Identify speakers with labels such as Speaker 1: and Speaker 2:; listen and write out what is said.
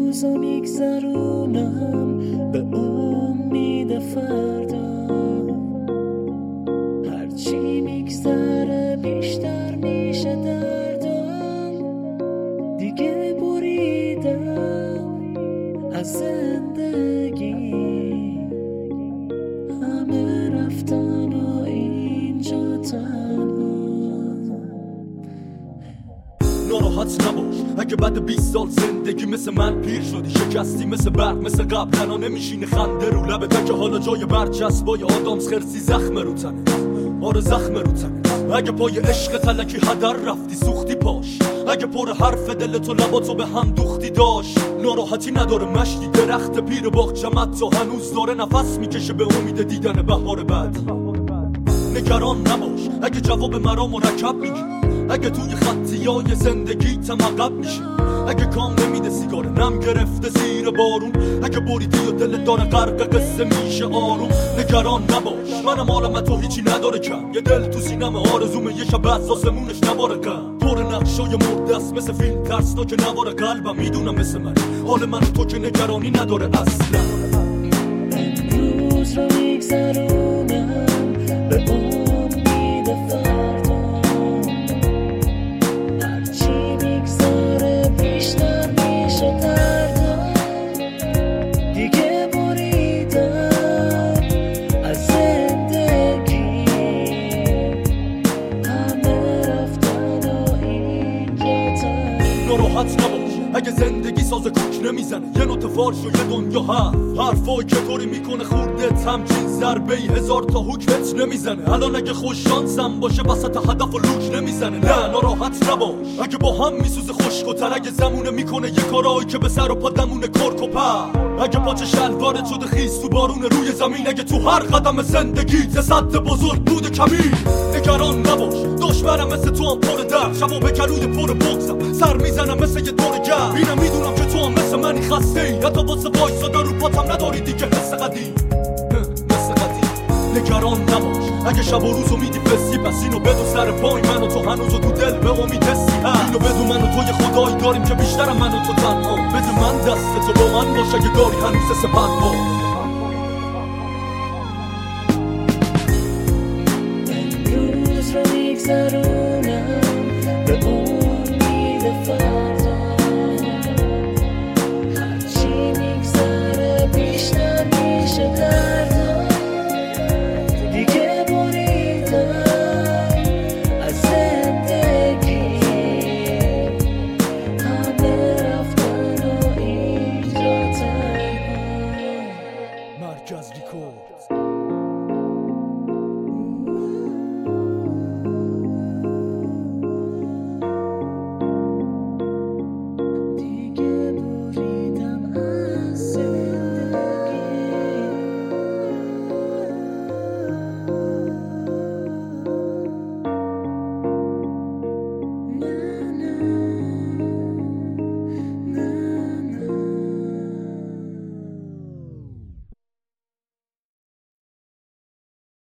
Speaker 1: روزو میگذرونم به امید فردا، هرچی میگذره بیشتر میشه دردم. دیگه بریدم از زندگی، همه رفتن و اینجا تنها.
Speaker 2: ناراحت نباش اگه بعد 20 سال زندگی مثل من پیر شدی، شکستی مثل برق، مثل قبل تنها نمیشینه خنده رو لبت که حالا جای برچسبای آدامس خرسی زخم رو تنه. آره زخم رو تنه. اگه پای عشق تلکی هدر رفتی سوختی پاش، اگه پر حرف دلت و لباتو به هم دوختی داشت. ناراحتی نداره مشتی درخت پیر باغچمت تا هنوز داره نفس میکشه به امید دیدن بهار بعد. نگران نباش اگه جواب مرا مرکب میگی، اگه توی خطیای زندگی عقب میشی، اگه کام نمیده سیگار نم گرفته زیر بارون، اگه بریدی و دل داره غرق قصه میشه آروم. نگران نباش منم عالم تو هیچی نداره کم، یه دل تو سینم آرزومه یه شب از آسمونش نباره کم. پر نقشای مرده است مثل فیلم ترسناک نوار قلبم، میدونم مثل من حال من تو که نگرانی نداره اصلا.
Speaker 1: امروز رو میگذرونم به امید فردا، هرچی میگذره بیشتر میشه دردم. دیگه بریدم از زندگی، همه رفتن و اینجا تنها.
Speaker 2: ناراحت نباش اگه زندگی ساز کوک نمیزنه، یه نوت فارش و یه دنیا حرفایی که طوری میکنه خوردت همچین ضربه ای هزار تا حکمت نمیزنه. الان اگه خوش شانسم باشه وسط هدف و لوک نمیزنه. نه ناراحت نباش اگه با هم میسوزه خشک و تر، اگه زمونه میکنه یه کارایی که به سر و پا دمونه کرک و پر، اگه پاچه شلوارت شده خیس تو بارون روی زمین، اگه تو هر قدم زندگیت صد بزرگ بوده کمی. نگران نباش دشمنم مثل تو هم پر درد، شبا به گلوی پر بغزم سر میزنم مثل یه دور گرد. اینم میدونم که تو هم مثل منی خسته ای، حتی واسه وایسادا رو پاتم نداری دیگه حس قدیم مثل قدیم. نگران نباش اگه شب و روزو میدی پسی، پس اینو بدون سر پای من و تو هنوزو تو دل به امید حسی هست. اینو بدون من و تو یه خدایی داریم که بیشتر من و تو تنها. بده من دست تو با من باش اگه داری هنوز سپنها.